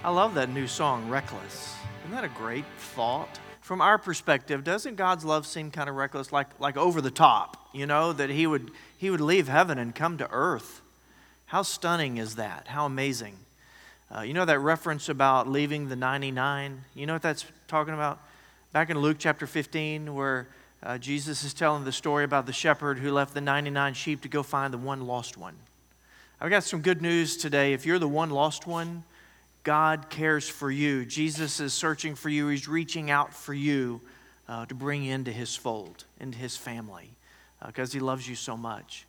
I love that new song, Reckless. Isn't that a great thought? From our perspective, doesn't God's love seem kind of reckless, like over the top? You know, that He would leave heaven and come to earth. How stunning is that? How amazing. You know that reference about leaving the 99? You know what that's talking about? Back in Luke chapter 15, where Jesus is telling the story about the shepherd who left the 99 sheep to go find the one lost one. I've got some good news today. If you're the one lost one, God cares for you. Jesus is searching for you. He's reaching out for you to bring you into His fold, into His family, because He loves you so much.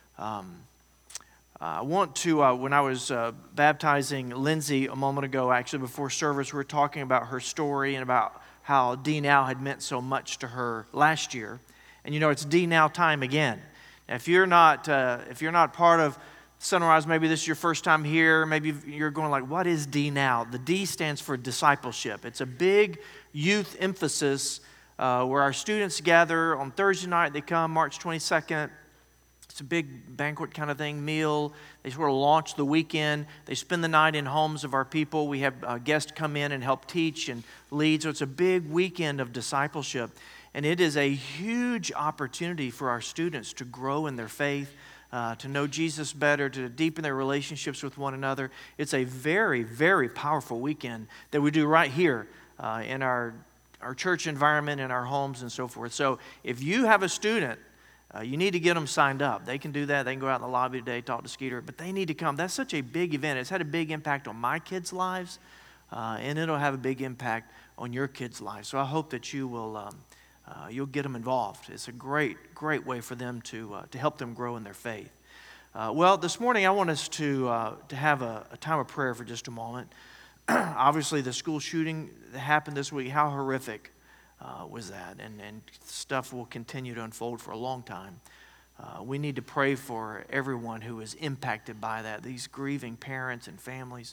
I want to, when I was baptizing Lindsay a moment ago, actually before service, we were talking about her story and about how D Now had meant so much to her last year. And you know, it's D Now time again. Now, if you're not part of Sunrise, maybe this is your first time here. Maybe you're going like, what is D Now? The D stands for discipleship. It's a big youth emphasis where our students gather on Thursday night. They come March 22nd. It's a big banquet kind of thing, meal. They sort of launch the weekend. They spend the night in homes of our people. We have guests come in and help teach and lead. So it's a big weekend of discipleship. And it is a huge opportunity for our students to grow in their faith, to know Jesus better, to deepen their relationships with one another. It's a very, very powerful weekend that we do right here in our church environment, in our homes and so forth. So if you have a student, you need to get them signed up. They can do that. They can go out in the lobby today, talk to Skeeter, but they need to come. That's such a big event. It's had a big impact on my kids' lives, and it'll have a big impact on your kids' lives. So I hope that you will you'll get them involved. It's a great way for them to help them grow in their faith. Well, this morning I want us to have a time of prayer for just a moment. Obviously, the school shooting that happened this week, how horrific was that? And stuff will continue to unfold for a long time. We need to pray for everyone who is impacted by that, these grieving parents and families.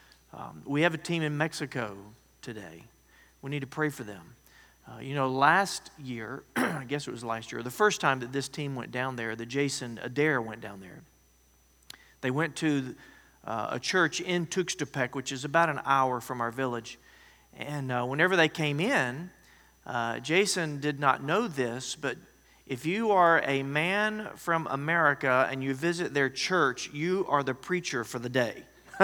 We have a team in Mexico today. We need to pray for them. You know, last year, I guess it was last year, the first time that this team went down there, that Jason Adair went down there, they went to a church in Tuxtepec, which is about an hour from our village. And whenever they came in, Jason did not know this, but if you are a man from America and you visit their church, you are the preacher for the day.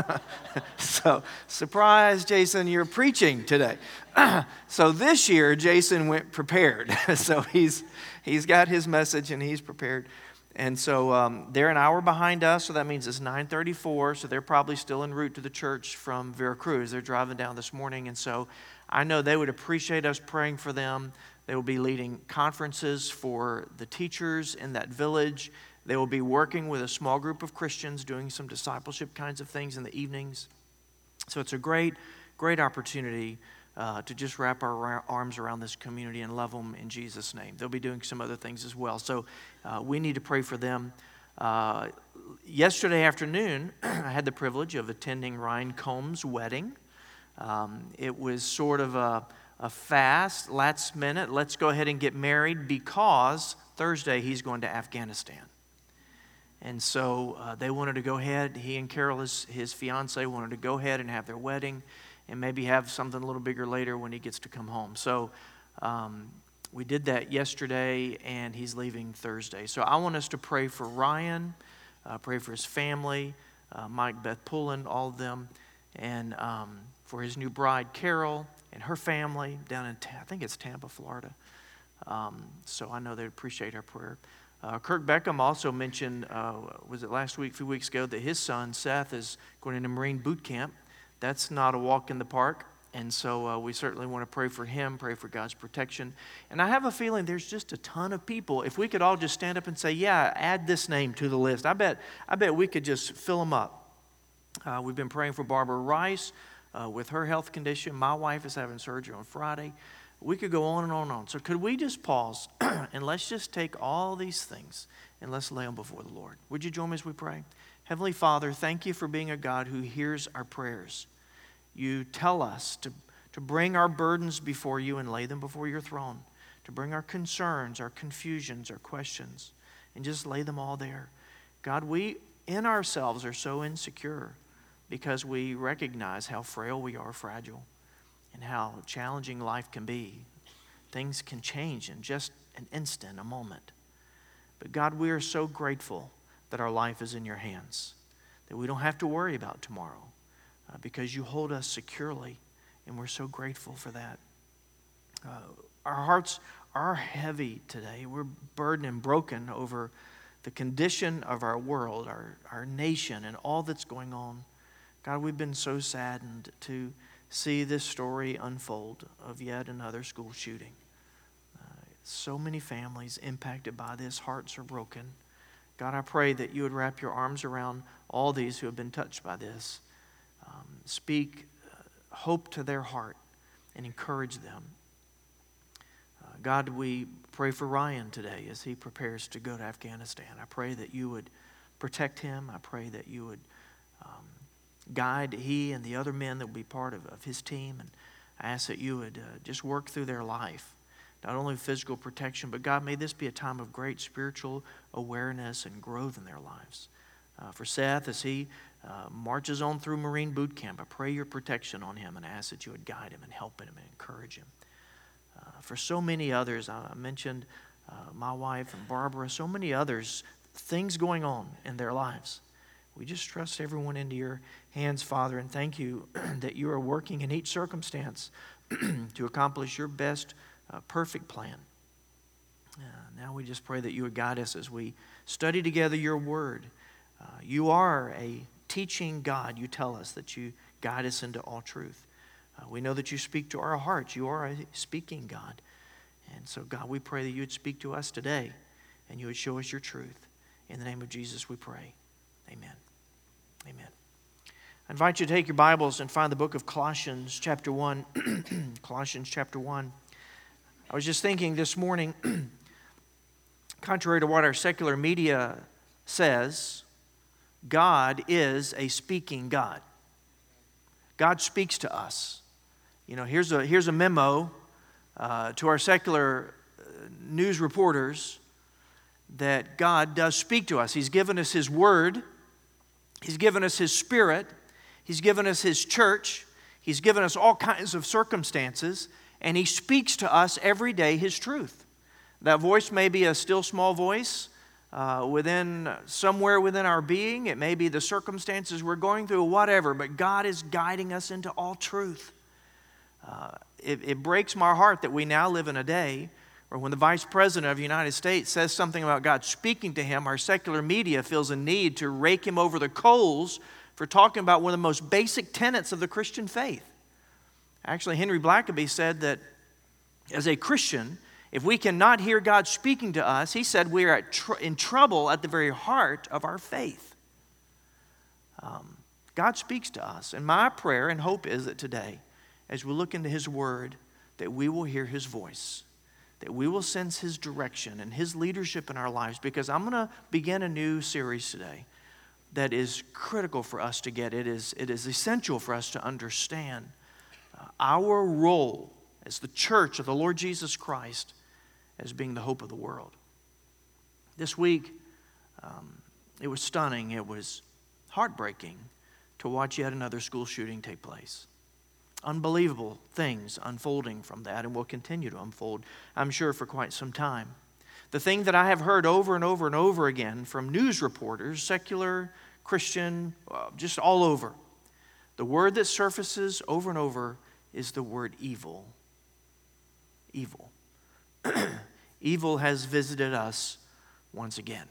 So, surprise, Jason, you're preaching today. So this year, Jason went prepared. So he's got his message and he's prepared. And so they're an hour behind us, so that means it's 9:34, so they're probably still en route to the church from Veracruz. They're driving down this morning, and so I know they would appreciate us praying for them. They will be leading conferences for the teachers in that village. They will be working with a small group of Christians, doing some discipleship kinds of things in the evenings. So it's a great opportunity to just wrap our arms around this community and love them in Jesus' name. They'll be doing some other things as well. So we need to pray for them. Yesterday afternoon, I had the privilege of attending Ryan Combs' wedding. It was sort of a fast, last minute, let's go ahead and get married because Thursday he's going to Afghanistan. And so they wanted to go ahead, he and Carol, his fiance, wanted to go ahead and have their wedding and maybe have something a little bigger later when he gets to come home. So we did that yesterday, and he's leaving Thursday. So I want us to pray for Ryan, pray for his family, Mike, Beth Pullen, all of them, and for his new bride, Carol, and her family down in, I think it's Tampa, Florida. So I know they'd appreciate our prayer. Kirk Beckham also mentioned, was it last week, a few weeks ago, that his son, Seth, is going into Marine boot camp. That's not a walk in the park. And so we certainly want to pray for him, pray for God's protection. And I have a feeling there's just a ton of people. If we could all just stand up and say, yeah, add this name to the list, I bet we could just fill them up. We've been praying for Barbara Rice with her health condition. My wife is having surgery on Friday. We could go on and on and on. So could we just pause and let's just take all these things and let's lay them before the Lord. Would you join me as we pray? Heavenly Father, thank you for being a God who hears our prayers. You tell us to bring our burdens before you and lay them before your throne, to bring our concerns, our confusions, our questions, and just lay them all there. God, we in ourselves are so insecure. because we recognize how frail we are, fragile, and how challenging life can be. Things can change in just an instant, a moment. But God, we are so grateful that our life is in your hands, that we don't have to worry about tomorrow because you hold us securely, and we're so grateful for that. Our hearts are heavy today. We're burdened and broken over the condition of our world, our nation, and all that's going on. God, we've been so saddened to see this story unfold of yet another school shooting. So many families impacted by this. Hearts are broken. God, I pray that you would wrap your arms around all these who have been touched by this. Speak hope to their heart and encourage them. God, we pray for Ryan today as he prepares to go to Afghanistan. I pray that you would protect him. I pray that you would guide he and the other men that will be part of his team. And I ask that you would just work through their life. Not only physical protection, but God, may this be a time of great spiritual awareness and growth in their lives. For Seth, as he marches on through Marine boot camp, I pray your protection on him and ask that you would guide him and help him and encourage him. For so many others, I mentioned my wife and Barbara, so many others, things going on in their lives. We just trust everyone into your hands, Father, and thank you that you are working in each circumstance to accomplish your best perfect plan. Now we just pray that you would guide us as we study together your word. You are a teaching God. You tell us that you guide us into all truth. We know that you speak to our hearts. You are a speaking God. And so, God, we pray that you would speak to us today and you would show us your truth. In the name of Jesus, we pray. Amen. Amen. I invite you to take your Bibles and find the book of Colossians chapter 1. Colossians chapter 1. I was just thinking this morning, contrary to what our secular media says, God is a speaking God. God speaks to us. You know, here's a memo to our secular news reporters that God does speak to us. He's given us His Word. He's given us His Spirit. He's given us His church. He's given us all kinds of circumstances. And He speaks to us every day His truth. That voice may be a still small voice somewhere within our being. It may be the circumstances we're going through, whatever. But God is guiding us into all truth. It breaks my heart that we now live in a day where when the Vice President of the United States says something about God speaking to him, our secular media feels a need to rake him over the coals for talking about one of the most basic tenets of the Christian faith. Actually, Henry Blackaby said that as a Christian, if we cannot hear God speaking to us, he said we are in trouble at the very heart of our faith. God speaks to us. And my prayer and hope is that today, as we look into His Word, that we will hear His voice, that we will sense His direction and His leadership in our lives, because I'm going to begin a new series today that is critical for us to get. It is essential for us to understand our role as the church of the Lord Jesus Christ as being the hope of the world. This week, it was stunning. It was heartbreaking to watch yet another school shooting take place. Unbelievable things unfolding from that and will continue to unfold, I'm sure, for quite some time. The thing that I have heard over and over and over again from news reporters, secular, Christian, just all over, the word that surfaces over and over is the word evil. Evil. Evil has visited us once again.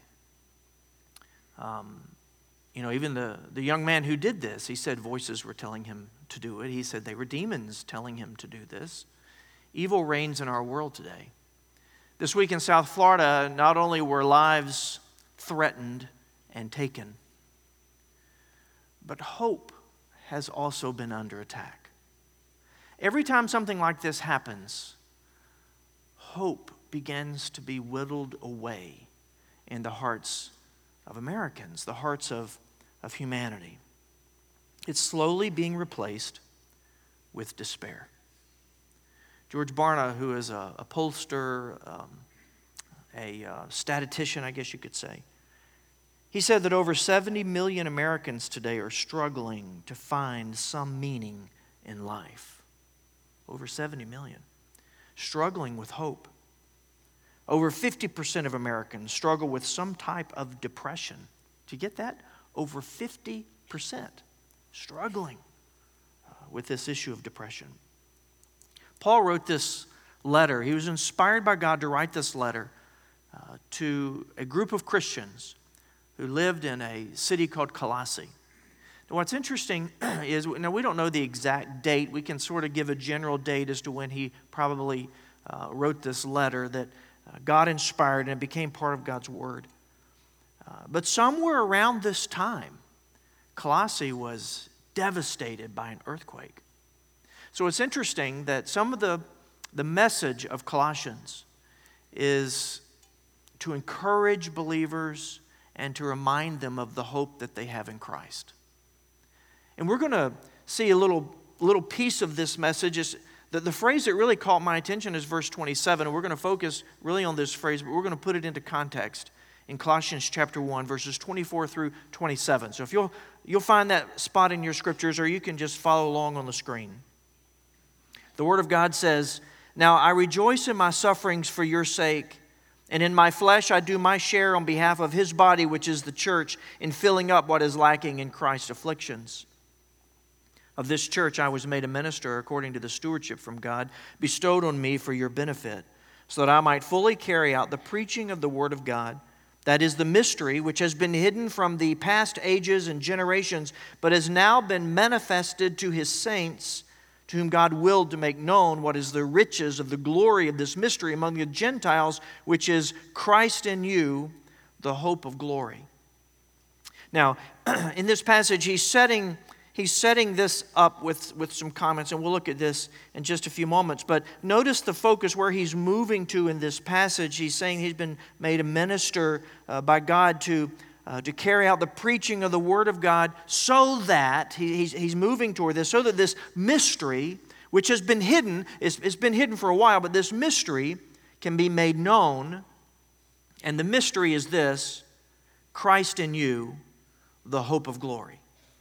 Even the young man who did this, he said voices were telling him to do it. He said they were demons telling him to do this. Evil reigns in our world today. This week in South Florida, not only were lives threatened and taken, but hope has also been under attack. Every time something like this happens, hope begins to be whittled away in the hearts of Americans, the hearts of humanity. It's slowly being replaced with despair. George Barna, who is a pollster, a statistician, I guess you could say, He said that over 70 million Americans today are struggling to find some meaning in life. Over 70 million. Struggling with hope. Over 50% of Americans struggle with some type of depression. Do you get that? Over 50% struggling with this issue of depression. Paul wrote this letter. He was inspired by God to write this letter to a group of Christians who lived in a city called Colossae. Now, what's interesting is, now we don't know the exact date. We can sort of give a general date as to when he probably wrote this letter that God inspired and it became part of God's Word. But somewhere around this time, Colossae was devastated by an earthquake. So it's interesting that some of the message of Colossians is to encourage believers and to remind them of the hope that they have in Christ. And we're going to see a little piece of this message. Is the phrase that really caught my attention is verse 27. And we're going to focus really on this phrase, but we're going to put it into context in Colossians chapter 1, verses 24 through 27. So if you'll find that spot in your scriptures, or you can just follow along on the screen. The Word of God says, "Now I rejoice in my sufferings for your sake, and in my flesh I do my share on behalf of His body, which is the church, in filling up what is lacking in Christ's afflictions. Of this church I was made a minister according to the stewardship from God bestowed on me for your benefit, so that I might fully carry out the preaching of the Word of God. That is the mystery which has been hidden from the past ages and generations, but has now been manifested to His saints, to whom God willed to make known what is the riches of the glory of this mystery among the Gentiles, which is Christ in you, the hope of glory." Now, in this passage, he's setting this up with some comments, and we'll look at this in just a few moments. But notice the focus where he's moving to in this passage. He's saying he's been made a minister by God to carry out the preaching of the Word of God, so that he's moving toward this, so that this mystery, which has been hidden, it's been hidden for a while, but this mystery can be made known. And the mystery is this: Christ in you, the hope of glory.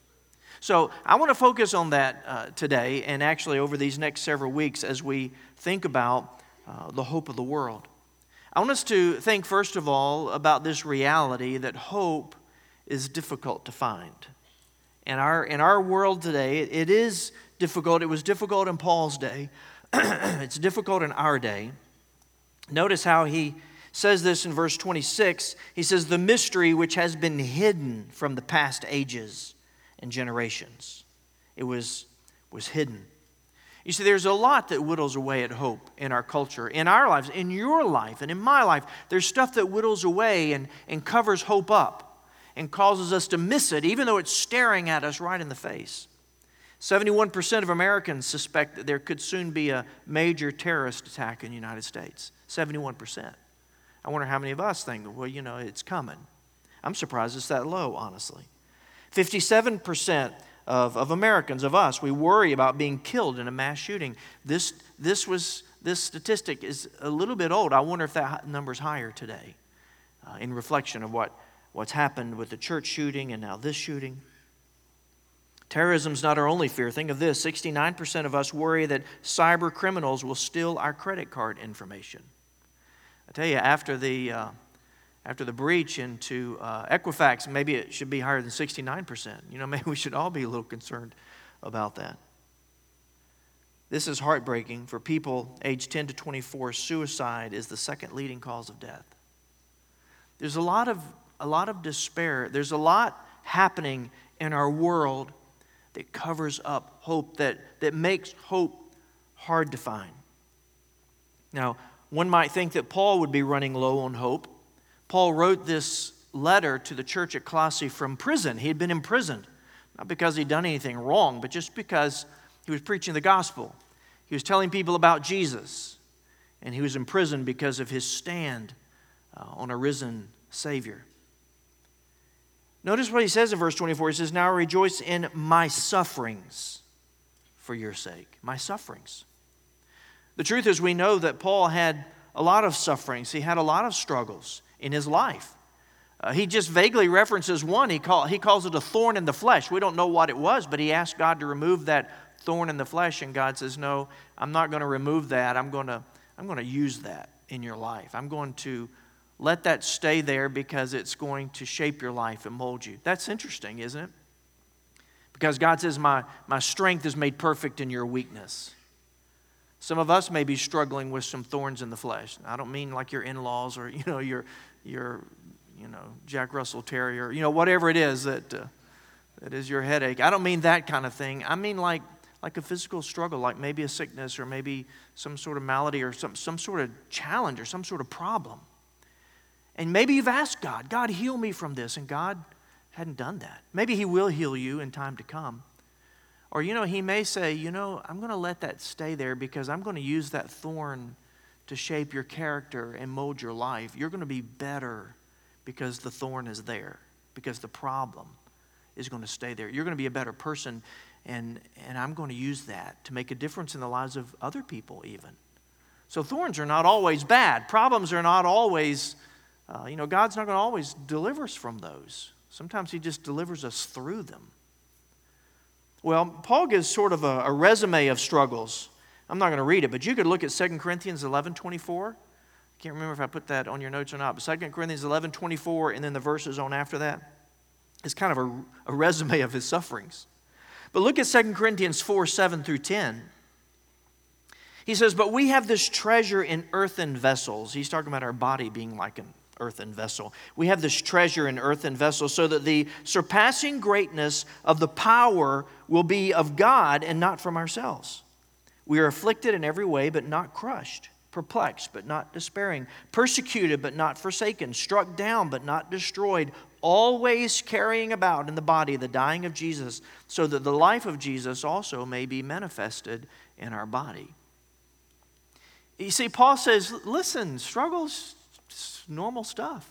So I want to focus on that today, and actually over these next several weeks as we think about the hope of the world. I want us to think, first of all, about this reality that hope is difficult to find. In our world today, it is difficult. It was difficult in Paul's day. It's difficult in our day. Notice how he says this in verse 26. He says, "The mystery which has been hidden from the past ages and generations." It was hidden. You see, there's a lot that whittles away at hope in our culture, in our lives, in your life, and in my life. There's stuff that whittles away and covers hope up and causes us to miss it, even though it's staring at us right in the face. 71% of Americans suspect that there could soon be a major terrorist attack in the United States. 71%. I wonder how many of us think, well, it's coming. I'm surprised it's that low, honestly. 57% of Americans, of us, we worry about being killed in a mass shooting. This statistic is a little bit old. I wonder if that number's higher today, in reflection of what's happened with the church shooting and now this shooting. Terrorism's not our only fear. Think of this: 69% of us worry that cyber criminals will steal our credit card information. I tell you, after the breach into Equifax, maybe it should be higher than 69%. Maybe we should all be a little concerned about that. This is heartbreaking. For people aged 10 to 24, suicide is the second leading cause of death. There's a lot of despair. There's a lot happening in our world that covers up hope, that makes hope hard to find. Now, one might think that Paul would be running low on hope. Paul wrote this letter to the church at Colossae from prison. He had been imprisoned, not because he'd done anything wrong, but just because he was preaching the gospel. He was telling people about Jesus, and he was imprisoned because of his stand on a risen Savior. Notice what he says in verse 24. He says, "Now I rejoice in my sufferings for your sake." My sufferings. The truth is, we know that Paul had a lot of sufferings. He had a lot of struggles in his life. He just vaguely references one. He calls it a thorn in the flesh. We don't know what it was, but he asked God to remove that thorn in the flesh, and God says, no, I'm not going to remove that. I'm going to use that in your life. I'm going to let that stay there because it's going to shape your life and mold you. That's interesting, isn't it? Because God says, my strength is made perfect in your weakness. Some of us may be struggling with some thorns in the flesh. I don't mean like your in-laws or your Jack Russell Terrier, whatever it is that is your headache. I don't mean that kind of thing. I mean like a physical struggle, like maybe a sickness or maybe some sort of malady or some sort of challenge or some sort of problem. And maybe you've asked God, God, heal me from this, and God hadn't done that. Maybe He will heal you in time to come. Or, He may say, I'm going to let that stay there because I'm going to use that thorn to shape your character and mold your life. You're going to be better because the thorn is there, because the problem is going to stay there. You're going to be a better person, and I'm going to use that to make a difference in the lives of other people even. So thorns are not always bad. Problems are not always, God's not going to always deliver us from those. Sometimes He just delivers us through them. Well, Paul gives sort of a resume of struggles. I'm not going to read it, but you could look at 2 Corinthians 11:24. I can't remember if I put that on your notes or not, but 2 Corinthians 11:24 and then the verses on after that is kind of a resume of his sufferings. But look at 2 Corinthians 4:7 through 10. He says, but we have this treasure in earthen vessels. He's talking about our body being like an earthen vessel. We have this treasure in earthen vessels so that the surpassing greatness of the power will be of God and not from ourselves. We are afflicted in every way, but not crushed. Perplexed, but not despairing. Persecuted, but not forsaken. Struck down, but not destroyed. Always carrying about in the body the dying of Jesus, so that the life of Jesus also may be manifested in our body. You see, Paul says, listen, struggles, normal stuff.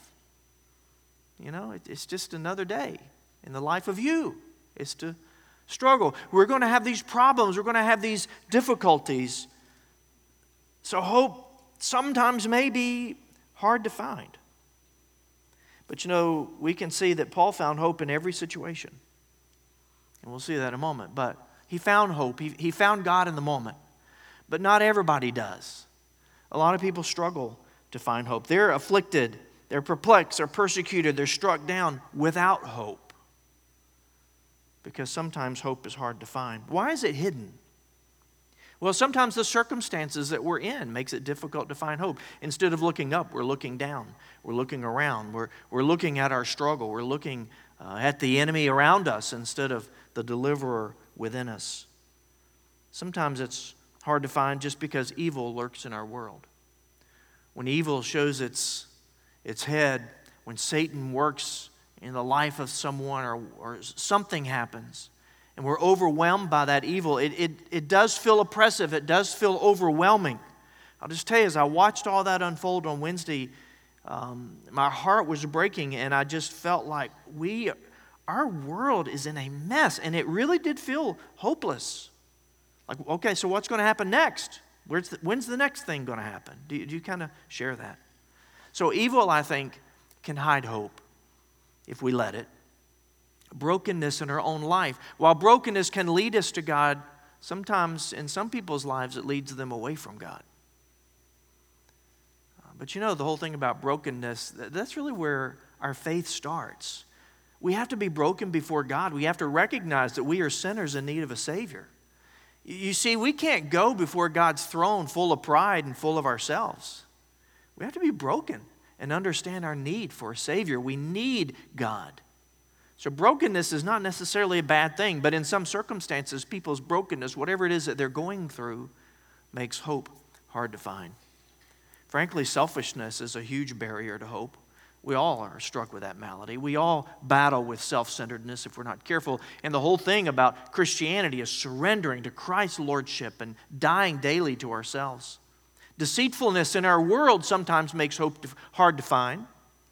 It's just another day in the life of you. It's to struggle. We're going to have these problems. We're going to have these difficulties. So hope sometimes may be hard to find. But we can see that Paul found hope in every situation. And we'll see that in a moment. But he found hope. He found God in the moment. But not everybody does. A lot of people struggle to find hope. They're afflicted, they're perplexed, they're persecuted, they're struck down without hope. Because sometimes hope is hard to find. Why is it hidden? Well, sometimes the circumstances that we're in makes it difficult to find hope. Instead of looking up, we're looking down. We're looking around. We're looking at our struggle. We're looking at the enemy around us instead of the deliverer within us. Sometimes it's hard to find just because evil lurks in our world. When evil shows its head, when Satan works in the life of someone or something happens, and we're overwhelmed by that evil, it does feel oppressive. It does feel overwhelming. I'll just tell you, as I watched all that unfold on Wednesday, my heart was breaking, and I just felt like our world is in a mess, and it really did feel hopeless. Like, okay, so what's going to happen next? When's the next thing going to happen? Do you kind of share that? So evil, I think, can hide hope if we let it. Brokenness in our own life. While brokenness can lead us to God, sometimes in some people's lives it leads them away from God. But the whole thing about brokenness, that's really where our faith starts. We have to be broken before God. We have to recognize that we are sinners in need of a Savior. You see, we can't go before God's throne full of pride and full of ourselves. We have to be broken and understand our need for a Savior. We need God. So brokenness is not necessarily a bad thing, but in some circumstances, people's brokenness, whatever it is that they're going through, makes hope hard to find. Frankly, selfishness is a huge barrier to hope. We all are struck with that malady. We all battle with self-centeredness if we're not careful. And the whole thing about Christianity is surrendering to Christ's lordship and dying daily to ourselves. Deceitfulness in our world sometimes makes hope hard to find.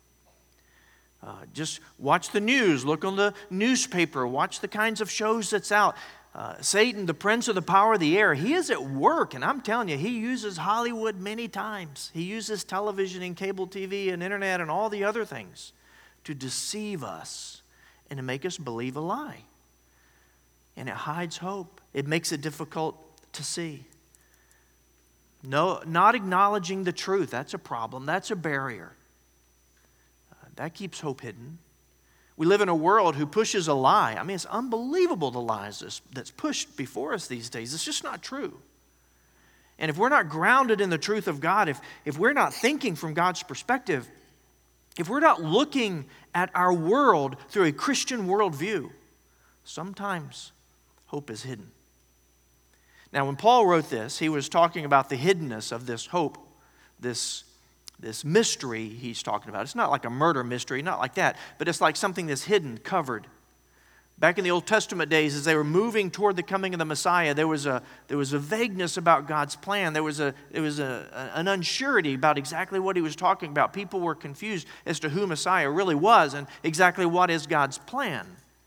Just watch the news, look on the newspaper, watch the kinds of shows that's out. Satan, the prince of the power of the air, he is at work, and I'm telling you, he uses Hollywood many times. He uses television and cable TV and internet and all the other things to deceive us and to make us believe a lie. And it hides hope. It makes it difficult to see. No, not acknowledging the truth, that's a problem. That's a barrier. That keeps hope hidden. We live in a world who pushes a lie. I mean, it's unbelievable, the lies that's pushed before us these days. It's just not true. And if we're not grounded in the truth of God, if we're not thinking from God's perspective, if we're not looking at our world through a Christian worldview, sometimes hope is hidden. Now, when Paul wrote this, he was talking about the hiddenness of this hope, this mystery he's talking about. It's not like a murder mystery, not like that, but it's like something that's hidden, covered. Back in the Old Testament days, as they were moving toward the coming of the Messiah, there was a vagueness about God's plan. There was an unsurety about exactly what he was talking about. People were confused as to who Messiah really was and exactly what is God's plan.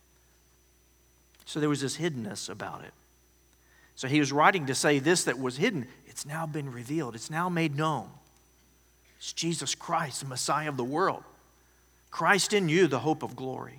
So there was this hiddenness about it. So he was writing to say this that was hidden, it's now been revealed. It's now made known. It's Jesus Christ, the Messiah of the world. Christ in you, the hope of glory.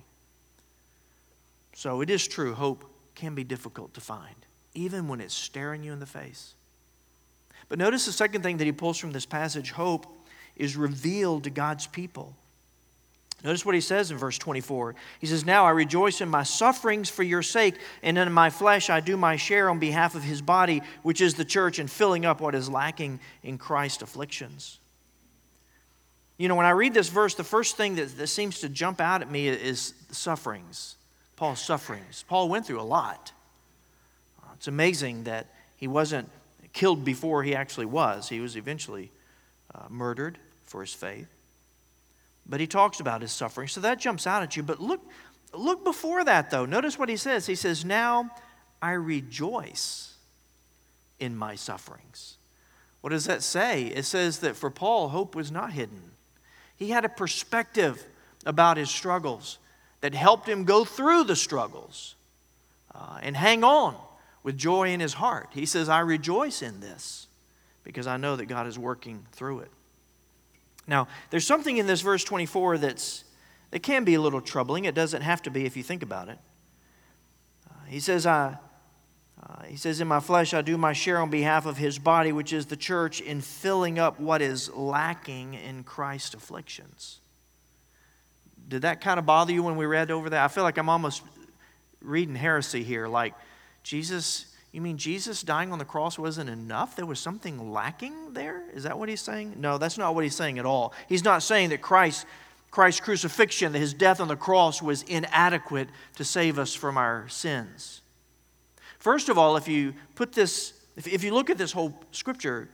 So it is true, hope can be difficult to find, even when it's staring you in the face. But notice the second thing that he pulls from this passage, hope is revealed to God's people. Notice what he says in verse 24. He says, now I rejoice in my sufferings for your sake, and in my flesh I do my share on behalf of his body, which is the church, in filling up what is lacking in Christ's afflictions. You know, when I read this verse, the first thing that seems to jump out at me is sufferings. Paul's sufferings. Paul went through a lot. It's amazing that he wasn't killed before he actually was. He was eventually murdered for his faith. But he talks about his suffering. So that jumps out at you. But look before that, though. Notice what he says. He says, now I rejoice in my sufferings. What does that say? It says that for Paul, hope was not hidden. He had a perspective about his struggles that helped him go through the struggles and hang on with joy in his heart. He says, I rejoice in this because I know that God is working through it. Now, there's something in this verse 24 that can be a little troubling. It doesn't have to be if you think about it. He says, in my flesh I do my share on behalf of his body, which is the church, in filling up what is lacking in Christ's afflictions. Did that kind of bother you when we read over that? I feel like I'm almost reading heresy here. Like, you mean Jesus dying on the cross wasn't enough? There was something lacking there? Is that what he's saying? No, that's not what he's saying at all. He's not saying that Christ's crucifixion, that his death on the cross was inadequate to save us from our sins. First of all, if you look at this whole scripture,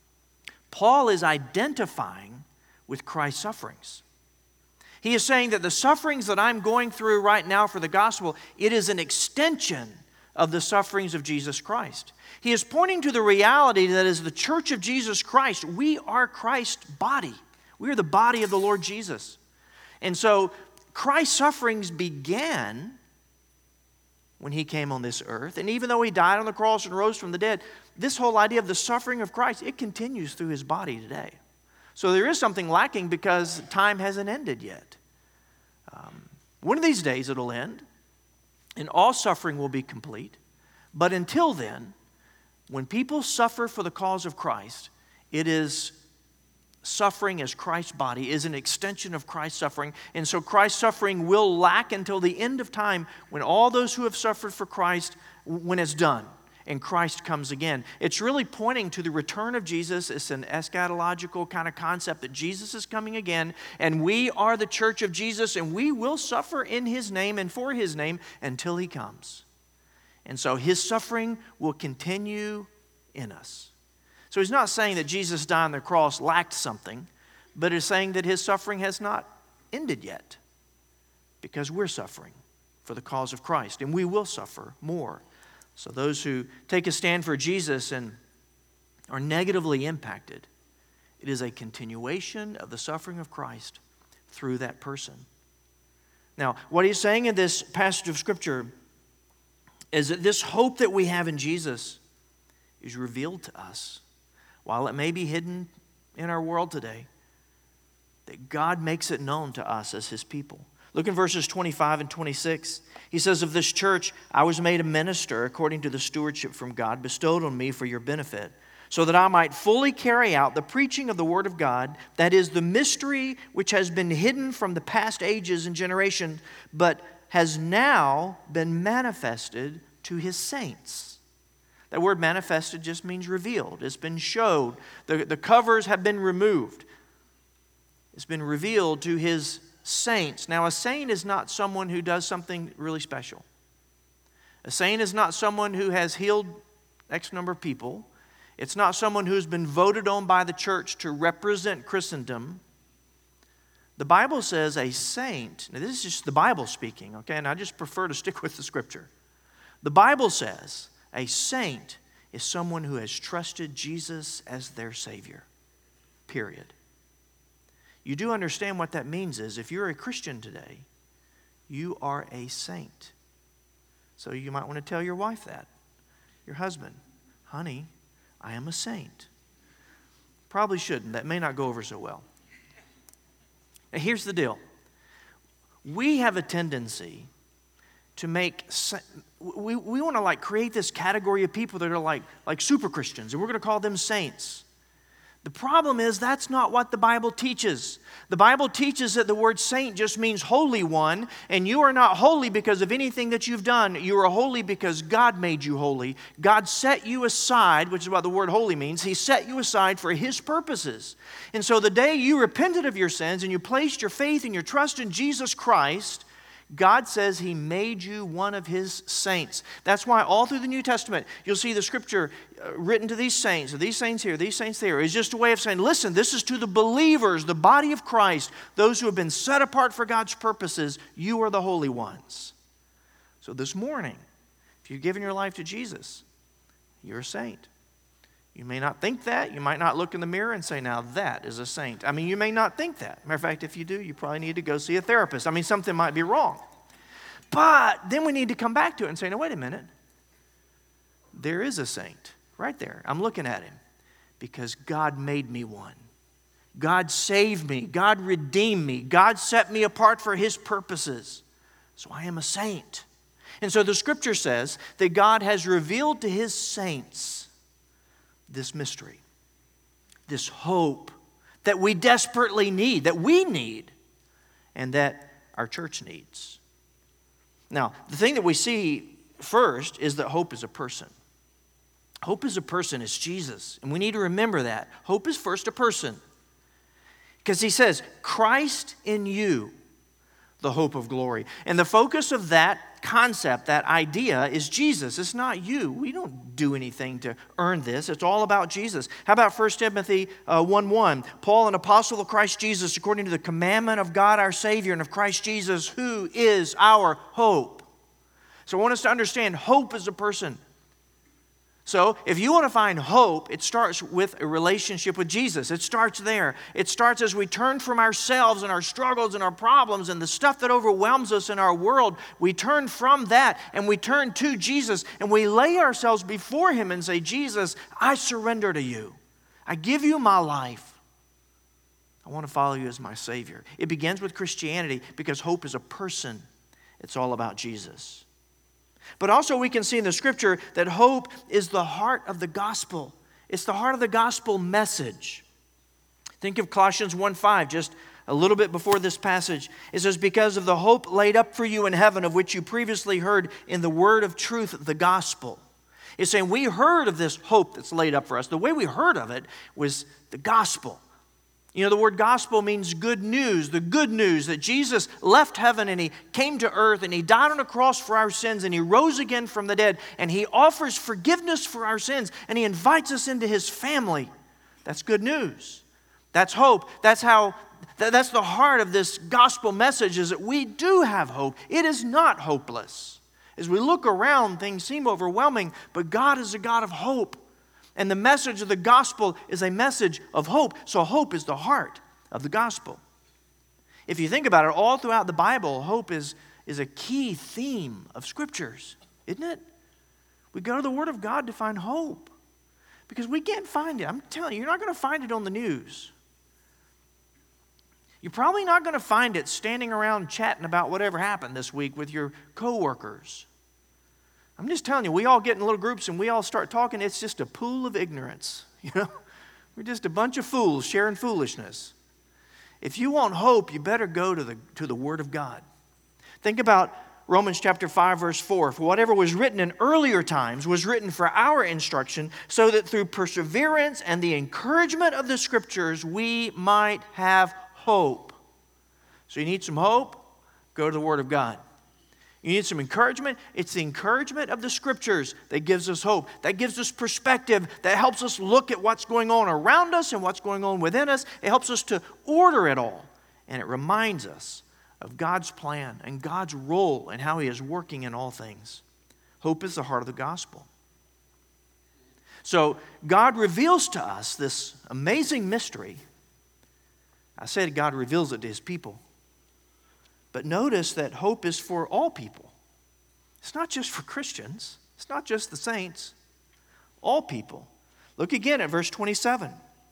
Paul is identifying with Christ's sufferings. He is saying that the sufferings that I'm going through right now for the gospel, it is an extension of the sufferings of Jesus Christ. He is pointing to the reality that as the church of Jesus Christ, we are Christ's body. We are the body of the Lord Jesus. And so Christ's sufferings began when he came on this earth. And even though he died on the cross and rose from the dead, this whole idea of the suffering of Christ, it continues through his body today. So there is something lacking because time hasn't ended yet. One of these days it'll end, and all suffering will be complete. But until then, when people suffer for the cause of Christ, it is suffering as Christ's body, is an extension of Christ's suffering. And so Christ's suffering will lack until the end of time when all those who have suffered for Christ, when it's done and Christ comes again. It's really pointing to the return of Jesus. It's an eschatological kind of concept that Jesus is coming again, and we are the church of Jesus, and we will suffer in his name and for his name until he comes. And so his suffering will continue in us. So he's not saying that Jesus dying on the cross lacked something, but he's saying that his suffering has not ended yet because we're suffering for the cause of Christ, and we will suffer more. So those who take a stand for Jesus and are negatively impacted, it is a continuation of the suffering of Christ through that person. Now, what he's saying in this passage of Scripture is that this hope that we have in Jesus is revealed to us. While it may be hidden in our world today, that God makes it known to us as his people. Look in verses 25 and 26. He says, of this church, I was made a minister according to the stewardship from God bestowed on me for your benefit, so that I might fully carry out the preaching of the word of God, that is the mystery which has been hidden from the past ages and generations, but has now been manifested to his saints. That word manifested just means revealed. It's been showed. The covers have been removed. It's been revealed to his saints. Now, a saint is not someone who does something really special. A saint is not someone who has healed X number of people. It's not someone who's been voted on by the church to represent Christendom. The Bible says a saint, now this is just the Bible speaking, okay, and I just prefer to stick with the Scripture. The Bible says a saint is someone who has trusted Jesus as their Savior, period. You do understand what that means is if you're a Christian today, you are a saint. So you might want to tell your wife that, your husband, honey, I am a saint. Probably shouldn't. That may not go over so well. Now, here's the deal. We have a tendency to we want to create this category of people that are like super Christians, and we're going to call them saints. The problem is that's not what the Bible teaches. The Bible teaches that the word saint just means holy one, and you are not holy because of anything that you've done. You are holy because God made you holy. God set you aside, which is what the word holy means. He set you aside for his purposes. And so the day you repented of your sins and you placed your faith and your trust in Jesus Christ, God says he made you one of his saints. That's why all through the New Testament, you'll see the scripture written to these saints here, these saints there. It's just a way of saying, listen, this is to the believers, the body of Christ, those who have been set apart for God's purposes. You are the holy ones. So this morning, if you've given your life to Jesus, you're a saint. You may not think that. You might not look in the mirror and say, now that is a saint. I mean, you may not think that. Matter of fact, if you do, you probably need to go see a therapist. I mean, something might be wrong. But then we need to come back to it and say, no, wait a minute. There is a saint right there. I'm looking at him because God made me one. God saved me. God redeemed me. God set me apart for his purposes. So I am a saint. And so the scripture says that God has revealed to his saints this mystery, this hope that we desperately need, that we need, and that our church needs. Now, the thing that we see first is that hope is a person. Hope is a person, it's Jesus. And we need to remember that. Hope is first a person. Because he says, Christ in you, the hope of glory. And the focus of that concept, that idea, is Jesus. It's not you. We don't do anything to earn this. It's all about Jesus. How about 1 Timothy 1:1? Paul, an apostle of Christ Jesus, according to the commandment of God our Savior and of Christ Jesus, who is our hope. So I want us to understand hope is a person. So if you want to find hope, it starts with a relationship with Jesus. It starts there. It starts as we turn from ourselves and our struggles and our problems and the stuff that overwhelms us in our world. We turn from that and we turn to Jesus and we lay ourselves before him and say, Jesus, I surrender to you. I give you my life. I want to follow you as my Savior. It begins with Christianity because hope is a person. It's all about Jesus. But also we can see in the scripture that hope is the heart of the gospel. It's the heart of the gospel message. Think of Colossians 1:5, just a little bit before this passage. It says, because of the hope laid up for you in heaven, of which you previously heard in the word of truth, the gospel. It's saying we heard of this hope that's laid up for us. The way we heard of it was the gospel. You know, the word gospel means good news, the good news that Jesus left heaven and he came to earth and he died on a cross for our sins and he rose again from the dead and he offers forgiveness for our sins and he invites us into his family. That's good news. That's hope. That's the heart of this gospel message, is that we do have hope. It is not hopeless. As we look around, things seem overwhelming, but God is a God of hope. And the message of the gospel is a message of hope. So hope is the heart of the gospel. If you think about it, all throughout the Bible, hope is a key theme of scriptures, isn't it? We go to the Word of God to find hope because we can't find it. I'm telling you, you're not going to find it on the news. You're probably not going to find it standing around chatting about whatever happened this week with your coworkers. I'm just telling you, we all get in little groups and we all start talking. It's just a pool of ignorance. We're just a bunch of fools sharing foolishness. If you want hope, you better go to the Word of God. Think about Romans chapter 5, verse 4. For whatever was written in earlier times was written for our instruction, so that through perseverance and the encouragement of the Scriptures, we might have hope. So you need some hope? Go to the Word of God. You need some encouragement? It's the encouragement of the Scriptures that gives us hope, that gives us perspective, that helps us look at what's going on around us and what's going on within us. It helps us to order it all, and it reminds us of God's plan and God's role and how He is working in all things. Hope is the heart of the gospel. So God reveals to us this amazing mystery. I said God reveals it to His people. But notice that hope is for all people. It's not just for Christians. It's not just the saints. All people. Look again at verse 27.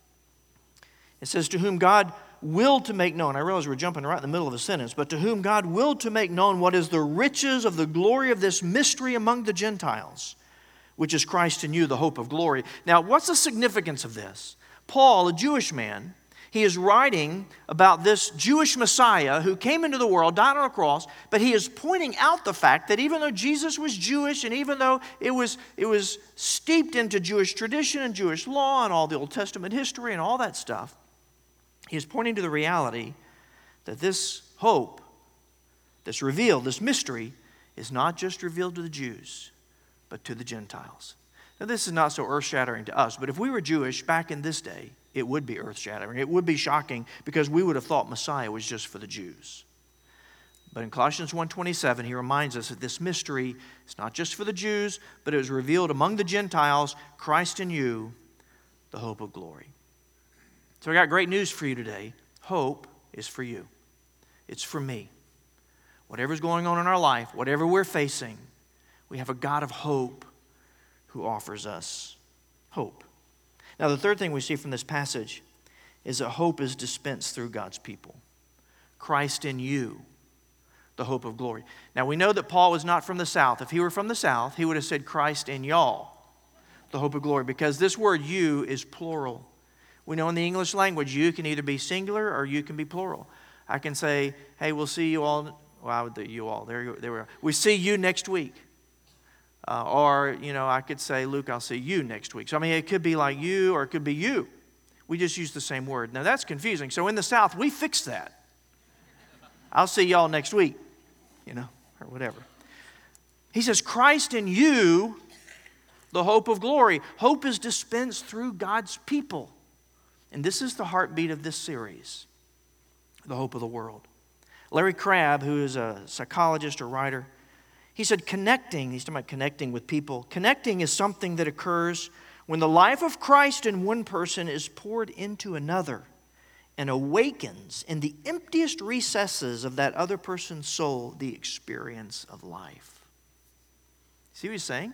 It says, to whom God willed to make known. I realize we're jumping right in the middle of a sentence. But to whom God willed to make known what is the riches of the glory of this mystery among the Gentiles, which is Christ in you, the hope of glory. Now, what's the significance of this? Paul, a Jewish man, he is writing about this Jewish Messiah who came into the world, died on a cross, but he is pointing out the fact that even though Jesus was Jewish and even though it was steeped into Jewish tradition and Jewish law and all the Old Testament history and all that stuff, he is pointing to the reality that this hope that's revealed, this mystery, is not just revealed to the Jews, but to the Gentiles. Now, this is not so earth-shattering to us, but if we were Jewish back in this day, it would be earth-shattering. It would be shocking because we would have thought Messiah was just for the Jews. But in Colossians 1:27, he reminds us that this mystery is not just for the Jews, but it was revealed among the Gentiles, Christ in you, the hope of glory. So I got great news for you today. Hope is for you. It's for me. Whatever's going on in our life, whatever we're facing, we have a God of hope who offers us hope. Now, the third thing we see from this passage is that hope is dispensed through God's people. Christ in you, the hope of glory. Now, we know that Paul was not from the South. If he were from the South, he would have said Christ in y'all, the hope of glory, because this word you is plural. We know in the English language, you can either be singular or you can be plural. I can say, hey, we'll see you all. Well, I would do you all. There we are. We see you next week. Or, I could say, Luke, I'll see you next week. So, it could be like you or it could be you. We just use the same word. Now, that's confusing. So, in the South, we fixed that. I'll see y'all next week, or whatever. He says, Christ in you, the hope of glory. Hope is dispensed through God's people. And this is the heartbeat of this series, the hope of the world. Larry Crabb, who is a psychologist or writer, he said he's talking about connecting with people. Connecting is something that occurs when the life of Christ in one person is poured into another and awakens in the emptiest recesses of that other person's soul the experience of life. See what he's saying?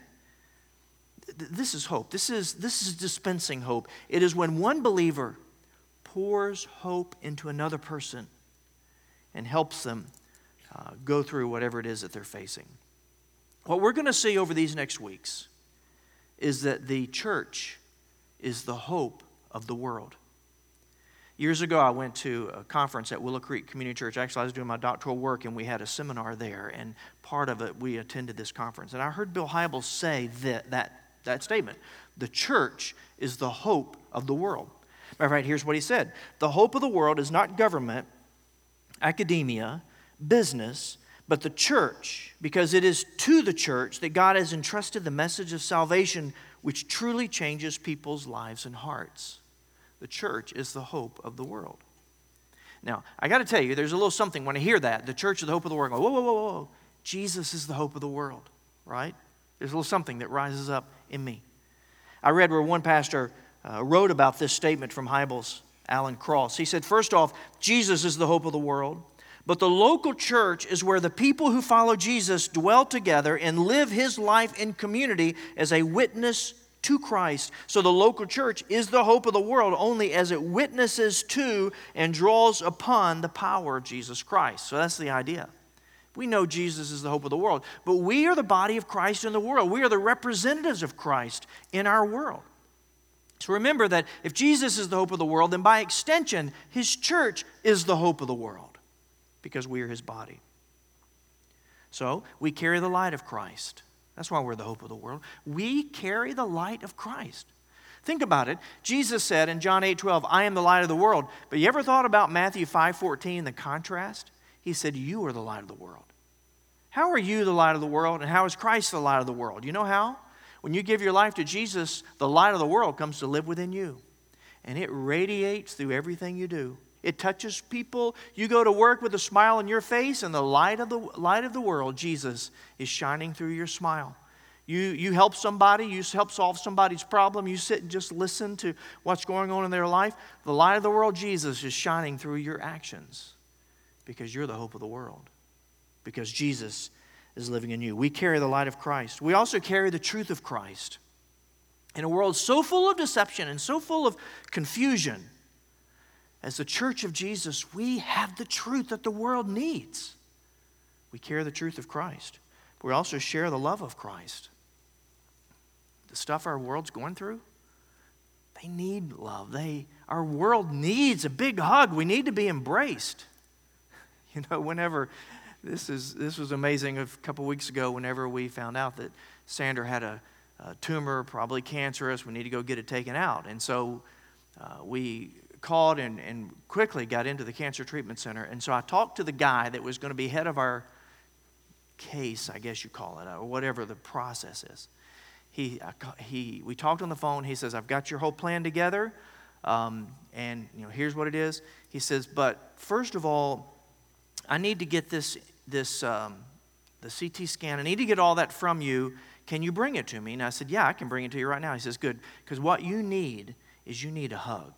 This is hope. This is dispensing hope. It is when one believer pours hope into another person and helps them go through whatever it is that they're facing. What we're going to see over these next weeks is that the church is the hope of the world. Years ago, I went to a conference at Willow Creek Community Church. Actually, I was doing my doctoral work, and we had a seminar there, and part of it, we attended this conference. And I heard Bill Hybels say that statement, the church is the hope of the world. Matter of fact, here's what he said. The hope of the world is not government, academia, business, but the church, because it is to the church that God has entrusted the message of salvation, which truly changes people's lives and hearts. The church is the hope of the world. Now, I got to tell you, there's a little something when I hear that, the church is the hope of the world. I go, whoa, whoa, whoa, whoa. Jesus is the hope of the world, right? There's a little something that rises up in me. I read where one pastor wrote about this statement from Hybels, Alan Cross. He said, first off, Jesus is the hope of the world. But the local church is where the people who follow Jesus dwell together and live his life in community as a witness to Christ. So the local church is the hope of the world only as it witnesses to and draws upon the power of Jesus Christ. So that's the idea. We know Jesus is the hope of the world, but we are the body of Christ in the world. We are the representatives of Christ in our world. So remember that if Jesus is the hope of the world, then by extension, His church is the hope of the world because we are His body. So we carry the light of Christ. That's why we're the hope of the world. We carry the light of Christ. Think about it. Jesus said in John 8:12, I am the light of the world. But you ever thought about Matthew 5:14, the contrast? He said, you are the light of the world. How are you the light of the world, and how is Christ the light of the world? You know how? When you give your life to Jesus, the light of the world comes to live within you. And it radiates through everything you do. It touches people. You go to work with a smile on your face, and the light of the world, Jesus, is shining through your smile. You help somebody. You help solve somebody's problem. You sit and just listen to what's going on in their life. The light of the world, Jesus, is shining through your actions because you're the hope of the world, because Jesus is living in you. We carry the light of Christ. We also carry the truth of Christ. In a world so full of deception and so full of confusion, as the church of Jesus, we have the truth that the world needs. We carry the truth of Christ. But we also share the love of Christ. The stuff our world's going through, they need love. Our world needs a big hug. We need to be embraced. You know, whenever, this was amazing a couple weeks ago, whenever we found out that Sandra had a tumor, probably cancerous, we need to go get it taken out. And so we called and quickly got into the cancer treatment center. And so I talked to the guy that was going to be head of our case, I guess you call it, or whatever the process is. We talked on the phone. He says, I've got your whole plan together, and here's what it is. He says, but first of all, I need to get the CT scan. I need to get all that from you. Can you bring it to me? And I said, yeah, I can bring it to you right now. He says, good, because what you need is you need a hug.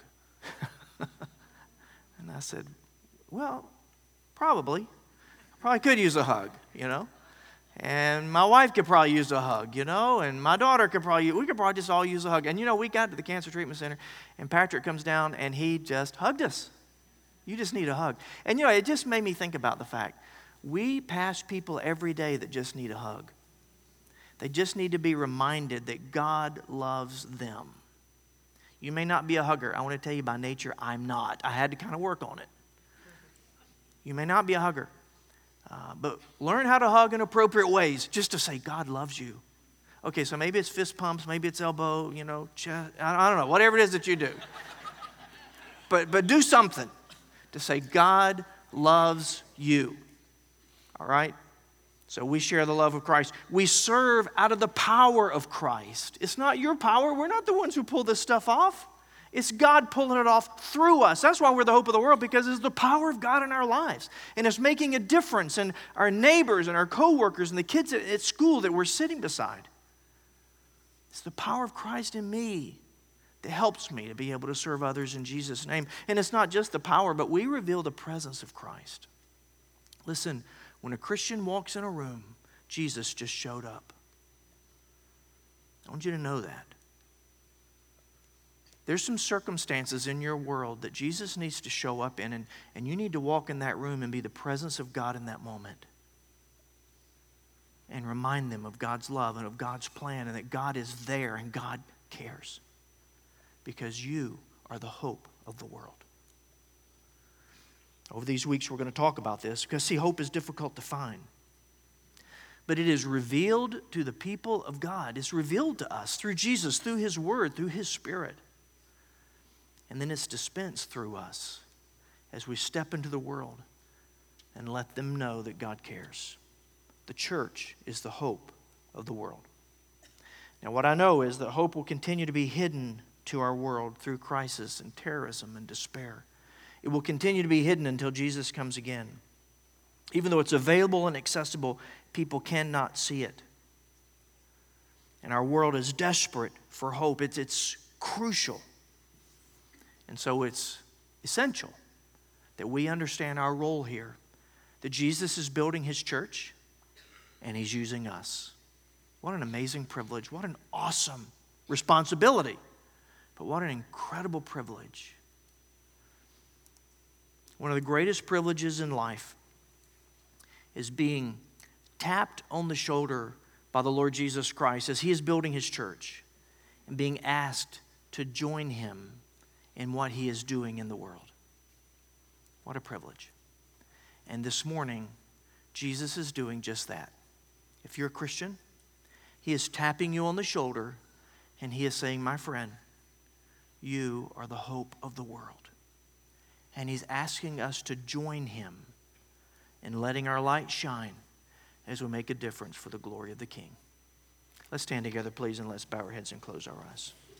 And I said, well, probably. I probably could use a hug, And my wife could probably use a hug, And my daughter we could probably just all use a hug. And, we got to the cancer treatment center, and Patrick comes down, and he just hugged us. You just need a hug. And, it just made me think about the fact we pass people every day that just need a hug. They just need to be reminded that God loves them. You may not be a hugger. I want to tell you by nature, I'm not. I had to kind of work on it. You may not be a hugger. But learn how to hug in appropriate ways just to say, God loves you. Okay, so maybe it's fist pumps, maybe it's elbow, chest, I don't know, whatever it is that you do. But do something to say, God loves you. All right? So we share the love of Christ. We serve out of the power of Christ. It's not your power. We're not the ones who pull this stuff off. It's God pulling it off through us. That's why we're the hope of the world, because it's the power of God in our lives. And it's making a difference in our neighbors and our coworkers and the kids at school that we're sitting beside. It's the power of Christ in me that helps me to be able to serve others in Jesus' name. And it's not just the power, but we reveal the presence of Christ. Listen, when a Christian walks in a room, Jesus just showed up. I want you to know that. There's some circumstances in your world that Jesus needs to show up in, and you need to walk in that room and be the presence of God in that moment. And remind them of God's love and of God's plan, and that God is there and God cares. Because you are the hope of the world. Over these weeks, we're going to talk about this, because, see, hope is difficult to find. But it is revealed to the people of God. It's revealed to us through Jesus, through His Word, through His Spirit. And then it's dispensed through us as we step into the world and let them know that God cares. The church is the hope of the world. Now, what I know is that hope will continue to be hidden to our world through crisis and terrorism and despair. It will continue to be hidden until Jesus comes again. Even though it's available and accessible, people cannot see it. And our world is desperate for hope. It's crucial. And so it's essential that we understand our role here, that Jesus is building His church and He's using us. What an amazing privilege. What an awesome responsibility, but what an incredible privilege. One of the greatest privileges in life is being tapped on the shoulder by the Lord Jesus Christ as He is building His church and being asked to join Him in what He is doing in the world. What a privilege. And this morning, Jesus is doing just that. If you're a Christian, He is tapping you on the shoulder and He is saying, my friend, you are the hope of the world. And He's asking us to join Him in letting our light shine as we make a difference for the glory of the King. Let's stand together, please, and let's bow our heads and close our eyes.